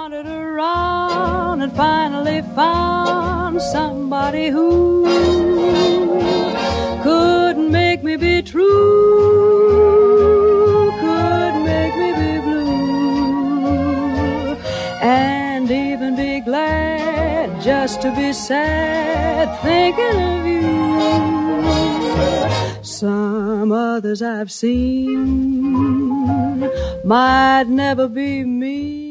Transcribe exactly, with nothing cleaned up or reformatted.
wandered around and finally found somebody who couldn't make me be true, couldn't make me be blue, and even be glad just to be sad thinking of you. Some others I've seen might never be me.